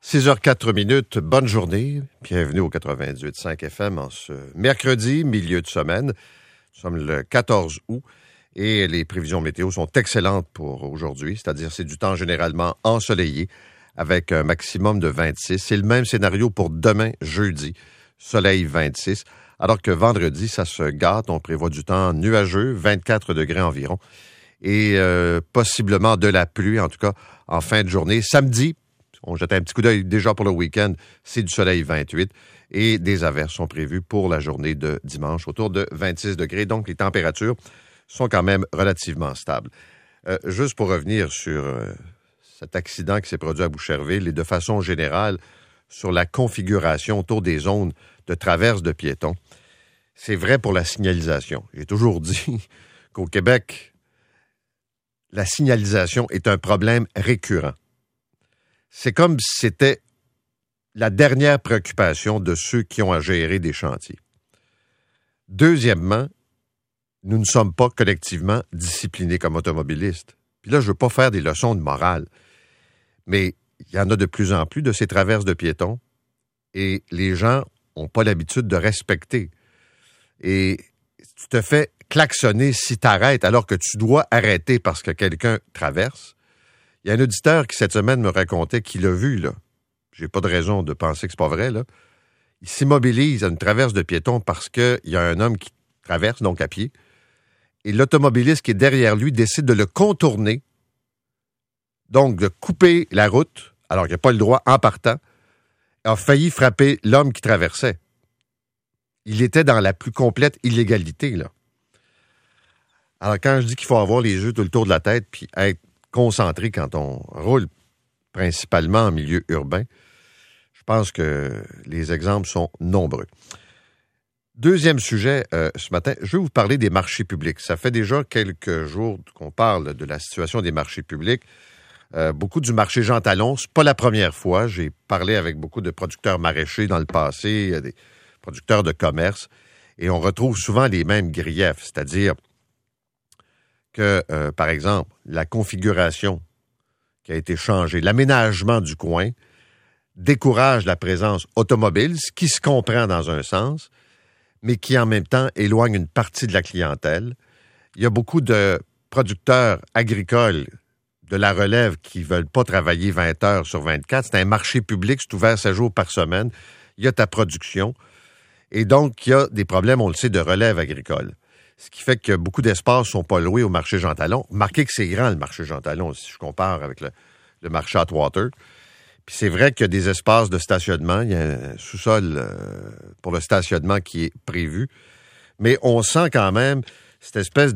6h04, bonne journée. Bienvenue au 98.5 FM en ce mercredi, milieu de semaine. Nous sommes le 14 août et les prévisions météo sont excellentes pour aujourd'hui, c'est-à-dire c'est du temps généralement ensoleillé avec un maximum de 26. C'est le même scénario pour demain, jeudi, soleil 26, alors que vendredi, ça se gâte. On prévoit du temps nuageux, 24 degrés environ, et possiblement de la pluie, en tout cas en fin de journée. Samedi, on jette un petit coup d'œil déjà pour le week-end, c'est du soleil 28 et des averses sont prévues pour la journée de dimanche autour de 26 degrés. Donc, les températures sont quand même relativement stables. Juste pour revenir sur cet accident qui s'est produit à Boucherville et de façon générale sur la configuration autour des zones de traverse de piétons, c'est vrai pour la signalisation. J'ai toujours dit qu'au Québec, la signalisation est un problème récurrent. C'est comme si c'était la dernière préoccupation de ceux qui ont à gérer des chantiers. Deuxièmement, nous ne sommes pas collectivement disciplinés comme automobilistes. Puis là, je ne veux pas faire des leçons de morale, mais il y en a de plus en plus de ces traverses de piétons et les gens n'ont pas l'habitude de respecter. Et tu te fais klaxonner si tu arrêtes alors que tu dois arrêter parce que quelqu'un traverse. Il y a un auditeur qui, cette semaine, me racontait qu'il l'a vu, là. J'ai pas de raison de penser que c'est pas vrai, là. Il s'immobilise à une traverse de piétons parce qu'il y a un homme qui traverse, donc à pied, et l'automobiliste qui est derrière lui décide de le contourner, donc de couper la route, alors qu'il n'a pas le droit en partant, a failli frapper l'homme qui traversait. Il était dans la plus complète illégalité, là. Alors, quand je dis qu'il faut avoir les yeux tout le tour de la tête puis être concentré quand on roule principalement en milieu urbain, je pense que les exemples sont nombreux. Deuxième sujet, ce matin, je vais vous parler des marchés publics. Ça fait déjà quelques jours qu'on parle de la situation des marchés publics. Beaucoup du marché Jean Talon, c'est pas la première fois. J'ai parlé avec beaucoup de producteurs maraîchers dans le passé, des producteurs de commerce, et on retrouve souvent les mêmes griefs, c'est-à-dire que, par exemple, la configuration qui a été changée, l'aménagement du coin, décourage la présence automobile, ce qui se comprend dans un sens, mais qui en même temps éloigne une partie de la clientèle. Il y a beaucoup de producteurs agricoles de la relève qui ne veulent pas travailler 20 heures sur 24. C'est un marché public, c'est ouvert 7 jours par semaine. Il y a ta production. Et donc, il y a des problèmes, on le sait, de relève agricole. Ce qui fait que beaucoup d'espaces ne sont pas loués au marché Jean Talon. Remarquez que c'est grand, le marché Jean Talon, si je compare avec le marché Atwater. Puis c'est vrai qu'il y a des espaces de stationnement. Il y a un sous-sol pour le stationnement qui est prévu. Mais on sent quand même cette espèce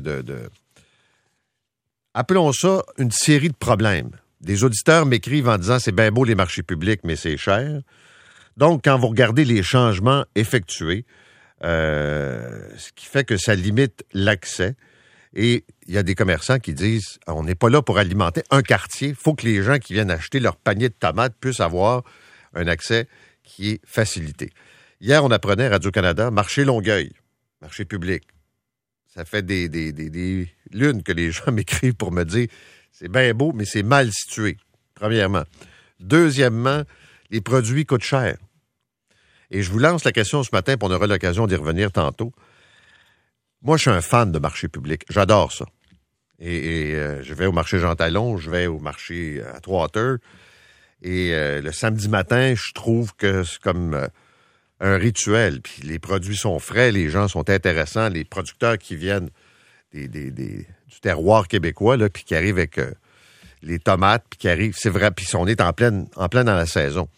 appelons ça une série de problèmes. Des auditeurs m'écrivent en disant « c'est bien beau les marchés publics, mais c'est cher ». Donc, quand vous regardez les changements effectués, ce qui fait que ça limite l'accès. Et il y a des commerçants qui disent, on n'est pas là pour alimenter un quartier. Il faut que les gens qui viennent acheter leur panier de tomates puissent avoir un accès qui est facilité. Hier, on apprenait à Radio-Canada, marché Longueuil, marché public. Ça fait des lunes que les gens m'écrivent pour me dire, c'est bien beau, mais c'est mal situé, premièrement. Deuxièmement, les produits coûtent cher. Et je vous lance la question ce matin, puis on aura l'occasion d'y revenir tantôt. Moi, je suis un fan de marché public. J'adore ça. Et je vais au marché Jean Talon, je vais au marché Atwater. Et le samedi matin, je trouve que c'est comme un rituel. Puis les produits sont frais, les gens sont intéressants. Les producteurs qui viennent du terroir québécois, là, puis qui arrivent avec les tomates, puis qui arrivent, c'est vrai, puis on est en plein dans la saison.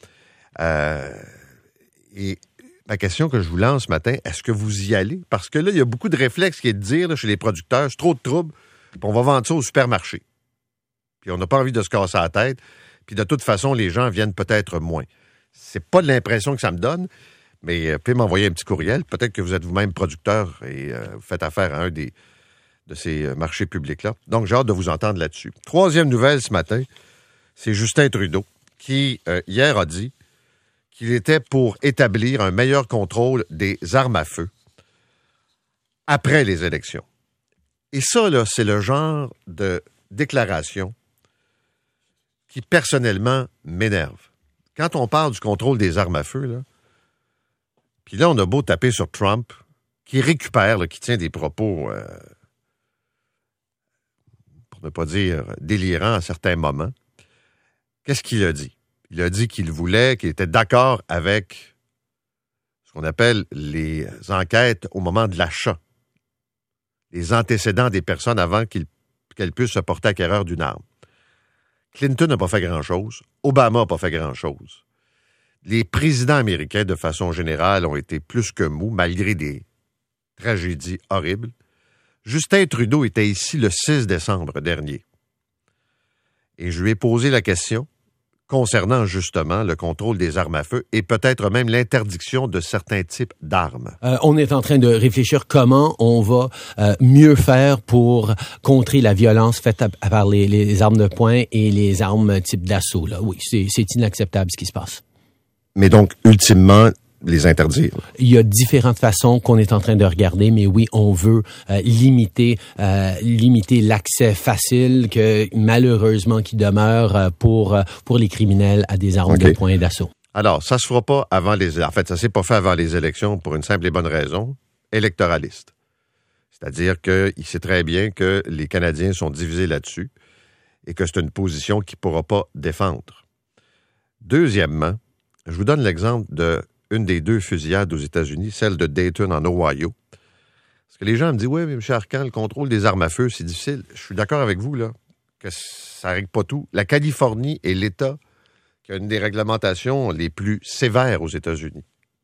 Et ma question que je vous lance ce matin, est-ce que vous y allez? Parce que là, il y a beaucoup de réflexes qui est de dire là, chez les producteurs, c'est trop de troubles, puis on va vendre ça au supermarché. Puis on n'a pas envie de se casser la tête, puis de toute façon, les gens viennent peut-être moins. C'est pas de l'impression que ça me donne, mais vous pouvez m'envoyer un petit courriel. Peut-être que vous êtes vous-même producteur et vous faites affaire à un de ces marchés publics-là. Donc, j'ai hâte de vous entendre là-dessus. Troisième nouvelle ce matin, c'est Justin Trudeau qui, hier, a dit qu'il était pour établir un meilleur contrôle des armes à feu après les élections. Et ça, là, c'est le genre de déclaration qui, personnellement, m'énerve. quand on parle du contrôle des armes à feu, là, puis là, on a beau taper sur Trump, qui récupère, là, qui tient des propos, pour ne pas dire délirants à certains moments, qu'est-ce qu'il a dit? Il a dit qu'il voulait, qu'il était d'accord avec ce qu'on appelle les enquêtes au moment de l'achat, les antécédents des personnes avant qu'elles puissent se porter acquéreur d'une arme. Clinton n'a pas fait grand-chose. Obama n'a pas fait grand-chose. Les présidents américains, de façon générale, ont été plus que mous, malgré des tragédies horribles. Justin Trudeau était ici le 6 décembre dernier. Et je lui ai posé la question concernant justement le contrôle des armes à feu et peut-être même l'interdiction de certains types d'armes. On est en train de réfléchir comment on va mieux faire pour contrer la violence faite par les armes de poing et les armes type d'assaut. Là. Oui, c'est inacceptable ce qui se passe. Mais donc, ultimement, les interdire. Il y a différentes façons qu'on est en train de regarder, mais oui, on veut limiter l'accès facile que malheureusement qui demeure pour les criminels à des armes de poing et d'assaut. Alors, ça se fera pas avant en fait, ça s'est pas fait avant les élections pour une simple et bonne raison, électoraliste. C'est-à-dire qu'il sait très bien que les Canadiens sont divisés là-dessus et que c'est une position qu'il ne pourra pas défendre. Deuxièmement, je vous donne l'exemple d'une des 2 fusillades aux États-Unis, celle de Dayton en Ohio. Parce que les gens me disent, oui, mais M. Arcan, le contrôle des armes à feu, c'est difficile. Je suis d'accord avec vous, là, que ça ne règle pas tout. La Californie est l'État qui a une des réglementations les plus sévères aux États-Unis.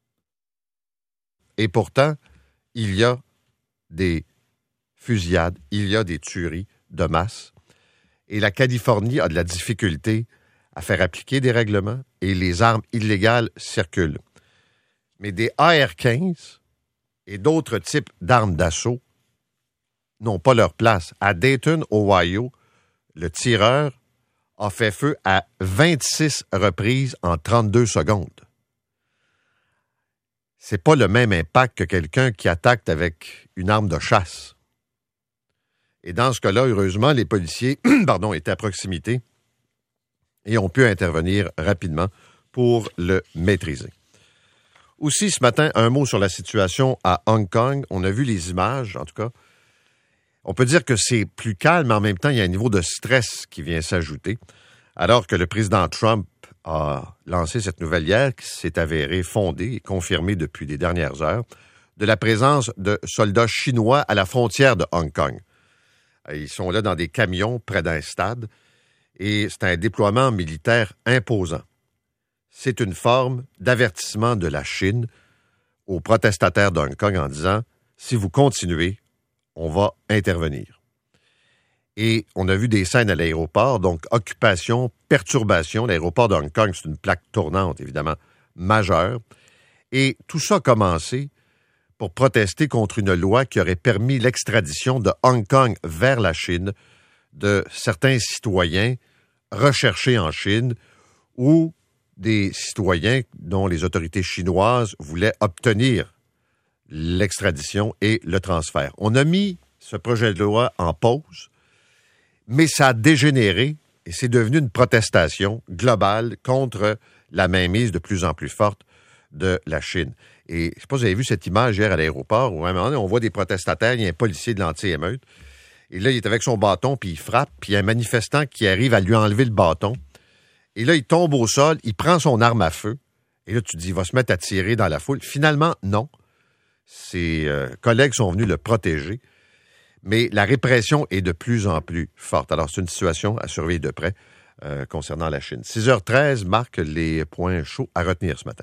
Et pourtant, il y a des fusillades, il y a des tueries de masse. Et la Californie a de la difficulté à faire appliquer des règlements et les armes illégales circulent. Mais des AR-15 et d'autres types d'armes d'assaut n'ont pas leur place. À Dayton, Ohio, le tireur a fait feu à 26 reprises en 32 secondes. C'est pas le même impact que quelqu'un qui attaque avec une arme de chasse. Et dans ce cas-là, heureusement, les policiers étaient à proximité et ont pu intervenir rapidement pour le maîtriser. Aussi, ce matin, un mot sur la situation à Hong Kong. On a vu les images, en tout cas. On peut dire que c'est plus calme, mais en même temps, il y a un niveau de stress qui vient s'ajouter. Alors que le président Trump a lancé cette nouvelle hier, qui s'est avérée fondée et confirmée depuis les dernières heures, de la présence de soldats chinois à la frontière de Hong Kong. Ils sont là dans des camions près d'un stade. Et c'est un déploiement militaire imposant. C'est une forme d'avertissement de la Chine aux protestataires d'Hong Kong en disant « Si vous continuez, on va intervenir ». Et on a vu des scènes à l'aéroport, donc occupation, perturbation. L'aéroport de Hong Kong, c'est une plaque tournante, évidemment, majeure. Et tout ça a commencé pour protester contre une loi qui aurait permis l'extradition de Hong Kong vers la Chine de certains citoyens recherchés en Chine ou des citoyens dont les autorités chinoises voulaient obtenir l'extradition et le transfert. On a mis ce projet de loi en pause, mais ça a dégénéré et c'est devenu une protestation globale contre la mainmise de plus en plus forte de la Chine. Et je ne sais pas si vous avez vu cette image hier à l'aéroport où à un moment donné, on voit des protestataires, il y a un policier de l'anti-émeute. Et là, il est avec son bâton, puis il frappe, puis il y a un manifestant qui arrive à lui enlever le bâton. Et là, il tombe au sol, il prend son arme à feu. Et là, tu te dis, il va se mettre à tirer dans la foule. Finalement, non. Ses collègues sont venus le protéger. Mais la répression est de plus en plus forte. Alors, c'est une situation à surveiller de près concernant la Chine. 6h13 marque les points chauds à retenir ce matin.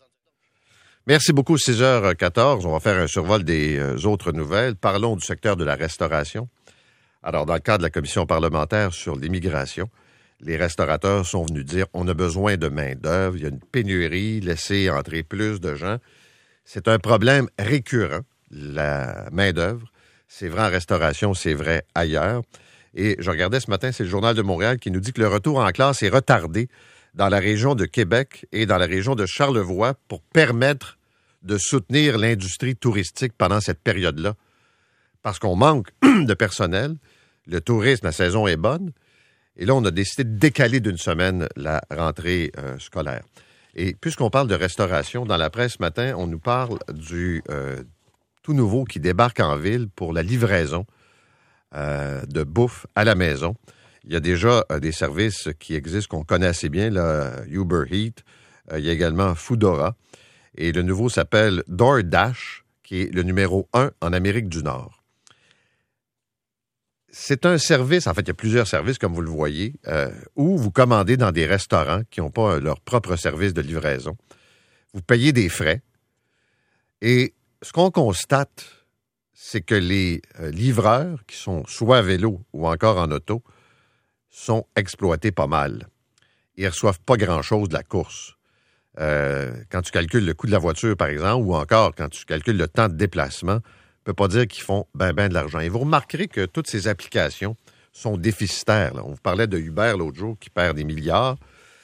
Merci beaucoup, 6h14. On va faire un survol des autres nouvelles. Parlons du secteur de la restauration. Alors, dans le cadre de la commission parlementaire sur l'immigration, les restaurateurs sont venus dire on a besoin de main-d'œuvre, il y a une pénurie, laissez entrer plus de gens. C'est un problème récurrent, la main-d'œuvre. C'est vrai en restauration, c'est vrai ailleurs. Et je regardais ce matin, c'est le Journal de Montréal qui nous dit que le retour en classe est retardé dans la région de Québec et dans la région de Charlevoix pour permettre de soutenir l'industrie touristique pendant cette période-là. Parce qu'on manque de personnel, le tourisme, la saison est bonne, et là, on a décidé de décaler d'une semaine la rentrée scolaire. Et puisqu'on parle de restauration, dans la presse ce matin, on nous parle du tout nouveau qui débarque en ville pour la livraison de bouffe à la maison. Il y a déjà des services qui existent, qu'on connaît assez bien, là, Uber Eats. Il y a également Foodora. Et le nouveau s'appelle DoorDash, qui est le numéro 1 en Amérique du Nord. C'est un service, en fait, il y a plusieurs services, comme vous le voyez, où vous commandez dans des restaurants qui n'ont pas leur propre service de livraison. Vous payez des frais. Et ce qu'on constate, c'est que les livreurs, qui sont soit à vélo ou encore en auto, sont exploités pas mal. Ils ne reçoivent pas grand-chose de la course. Quand tu calcules le coût de la voiture, par exemple, ou encore quand tu calcules le temps de déplacement, on ne peut pas dire qu'ils font ben de l'argent. Et vous remarquerez que toutes ces applications sont déficitaires. Là. On vous parlait de Uber l'autre jour qui perd des milliards.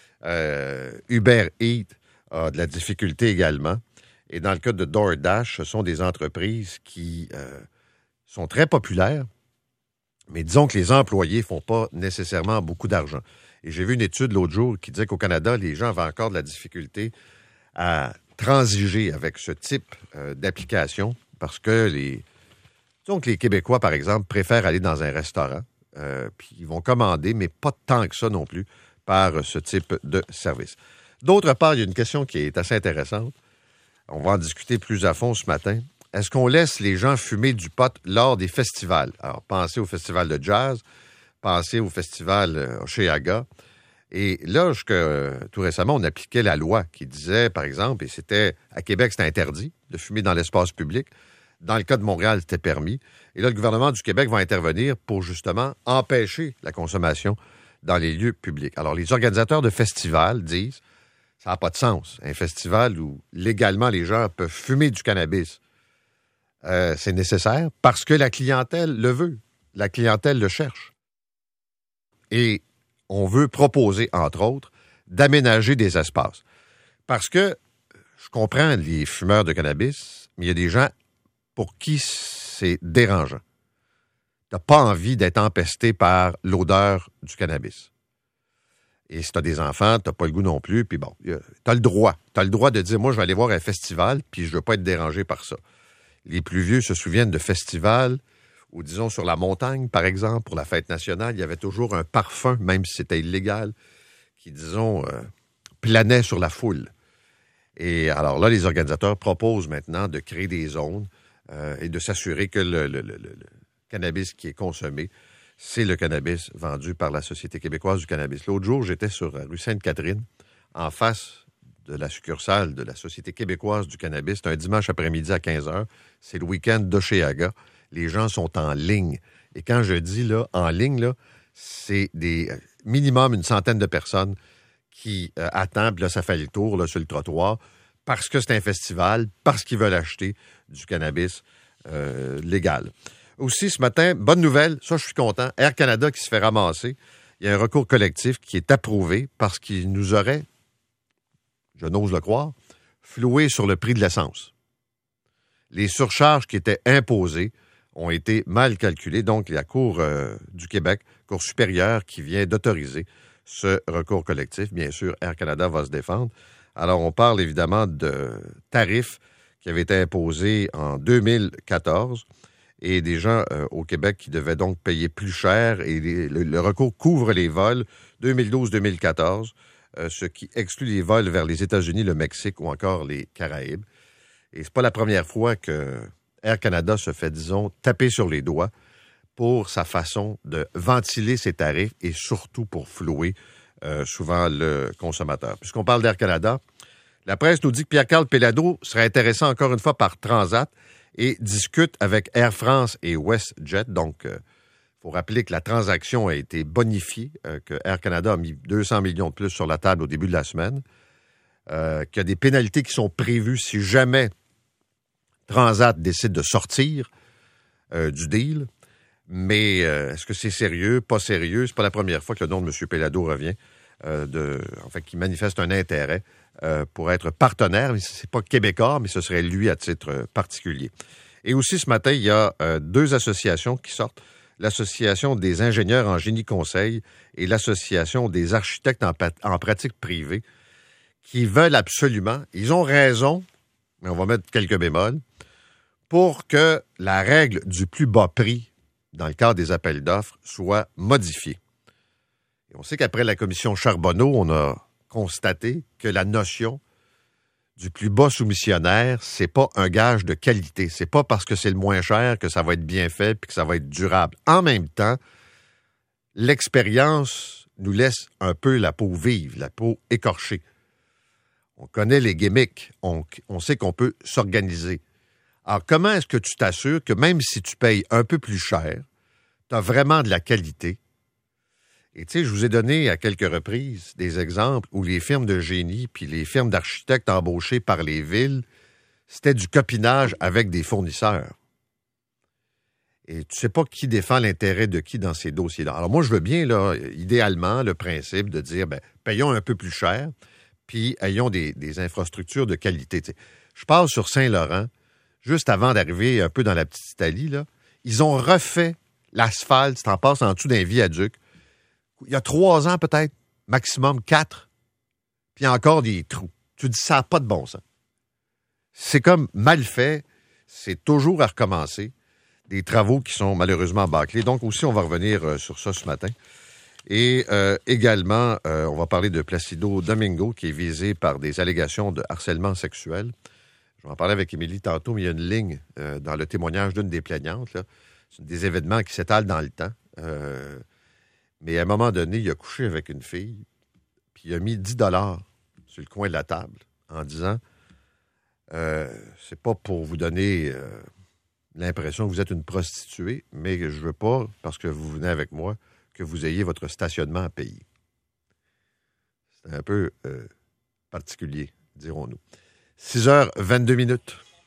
Uber Eats a de la difficulté également. Et dans le cas de DoorDash, ce sont des entreprises qui sont très populaires, mais disons que les employés ne font pas nécessairement beaucoup d'argent. Et j'ai vu une étude l'autre jour qui disait qu'au Canada, les gens avaient encore de la difficulté à transiger avec ce type d'application parce que les Québécois, par exemple, préfèrent aller dans un restaurant, puis ils vont commander, mais pas tant que ça non plus, par ce type de service. D'autre part, il y a une question qui est assez intéressante. On va en discuter plus à fond ce matin. Est-ce qu'on laisse les gens fumer du pot lors des festivals? Alors, pensez au festival de jazz, pensez au festival Oshéaga. Et là, tout récemment, on appliquait la loi qui disait, par exemple, et c'était à Québec, c'était interdit de fumer dans l'espace public. Dans le cas de Montréal, c'était permis. Et là, le gouvernement du Québec va intervenir pour justement empêcher la consommation dans les lieux publics. Alors, les organisateurs de festivals disent, ça n'a pas de sens. Un festival où légalement les gens peuvent fumer du cannabis, c'est nécessaire parce que la clientèle le veut. La clientèle le cherche. Et on veut proposer, entre autres, d'aménager des espaces. Parce que je comprends les fumeurs de cannabis, mais il y a des gens pour qui c'est dérangeant. Tu n'as pas envie d'être empesté par l'odeur du cannabis. Et si tu as des enfants, tu n'as pas le goût non plus, puis bon, tu as le droit. Tu as le droit de dire, moi, je vais aller voir un festival, puis je ne veux pas être dérangé par ça. Les plus vieux se souviennent de festivals où, disons, sur la montagne, par exemple, pour la fête nationale, il y avait toujours un parfum, même si c'était illégal, qui, disons, planait sur la foule. Et alors là, les organisateurs proposent maintenant de créer des zones et de s'assurer que le cannabis qui est consommé, c'est le cannabis vendu par la Société québécoise du cannabis. L'autre jour, j'étais sur la rue Sainte-Catherine, en face de la succursale de la Société québécoise du cannabis. C'est un dimanche après-midi à 15h. C'est le week-end d'Oshéaga. Les gens sont en ligne. Et quand je dis là, en ligne, là, c'est des minimum une centaine de personnes qui attendent. Puis là, ça fait le tour là, sur le trottoir parce que c'est un festival, parce qu'ils veulent acheter du cannabis légal. Aussi, ce matin, bonne nouvelle, ça je suis content, Air Canada qui se fait ramasser. Il y a un recours collectif qui est approuvé parce qu'il nous aurait, je n'ose le croire, floué sur le prix de l'essence. Les surcharges qui étaient imposées ont été mal calculées. Donc, la Cour du Québec, Cour supérieure, qui vient d'autoriser ce recours collectif. Bien sûr, Air Canada va se défendre. Alors, on parle évidemment de tarifs qui avaient été imposés en 2014 et des gens au Québec qui devaient donc payer plus cher. Et le recours couvre les vols 2012-2014, ce qui exclut les vols vers les États-Unis, le Mexique ou encore les Caraïbes. Et c'est pas la première fois que Air Canada se fait, disons, taper sur les doigts pour sa façon de ventiler ses tarifs et surtout pour flouer souvent le consommateur. Puisqu'on parle d'Air Canada, la presse nous dit que Pierre-Carl Péladeau serait intéressé encore une fois par Transat et discute avec Air France et WestJet. Donc, il faut rappeler que la transaction a été bonifiée, que Air Canada a mis 200 millions de plus sur la table au début de la semaine, qu'il y a des pénalités qui sont prévues si jamais Transat décide de sortir du deal. Mais est-ce que c'est sérieux, pas sérieux? C'est pas la première fois que le nom de M. Péladeau revient, qui manifeste un intérêt pour être partenaire. Mais c'est pas québécois, mais ce serait lui à titre particulier. Et aussi, ce matin, il y a deux associations qui sortent. L'Association des ingénieurs en génie conseil et l'Association des architectes en pratique privée qui veulent absolument, ils ont raison, mais on va mettre quelques bémols, pour que la règle du plus bas prix dans le cadre des appels d'offres soit modifiée. Et on sait qu'après la commission Charbonneau, on a constaté que la notion du plus bas soumissionnaire, c'est pas un gage de qualité. C'est pas parce que c'est le moins cher que ça va être bien fait puis que ça va être durable. En même temps, l'expérience nous laisse un peu la peau vive, la peau écorchée. On connaît les gimmicks, on sait qu'on peut s'organiser. Alors, comment est-ce que tu t'assures que même si tu payes un peu plus cher, tu as vraiment de la qualité? Et tu sais, je vous ai donné à quelques reprises des exemples où les firmes de génie puis les firmes d'architectes embauchées par les villes, c'était du copinage avec des fournisseurs. Et tu sais pas qui défend l'intérêt de qui dans ces dossiers-là. Alors moi, je veux bien, là, idéalement, le principe de dire, payons un peu plus cher, puis ayons des infrastructures de qualité. Tu sais, je passe sur Saint-Laurent, juste avant d'arriver un peu dans la petite Italie, là, ils ont refait l'asphalte, tu en passes en dessous d'un viaduc. Il y a 3 ans peut-être, maximum 4, puis encore des trous. Tu dis, ça n'a pas de bon sens. C'est comme mal fait, c'est toujours à recommencer. Des travaux qui sont malheureusement bâclés. Donc aussi, on va revenir sur ça ce matin. Et également, on va parler de Placido Domingo, qui est visé par des allégations de harcèlement sexuel. Je vais en parler avec Émilie tantôt, mais il y a une ligne dans le témoignage d'une des plaignantes. Là. C'est des événements qui s'étalent dans le temps. Mais à un moment donné, il a couché avec une fille, puis il a mis 10 $ sur le coin de la table en disant c'est pas pour vous donner l'impression que vous êtes une prostituée, mais que je veux pas, parce que vous venez avec moi, que vous ayez votre stationnement à payer. C'est un peu particulier, dirons-nous. 6h22.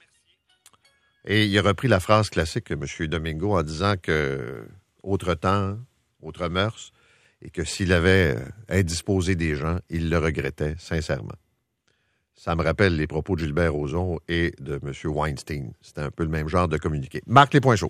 Et il a repris la phrase classique de M. Domingo en disant que autre temps, autre mœurs, et que s'il avait indisposé des gens, il le regrettait sincèrement. Ça me rappelle les propos de Gilbert Rozon et de M. Weinstein. C'était un peu le même genre de communiqué. Marc, les points chauds.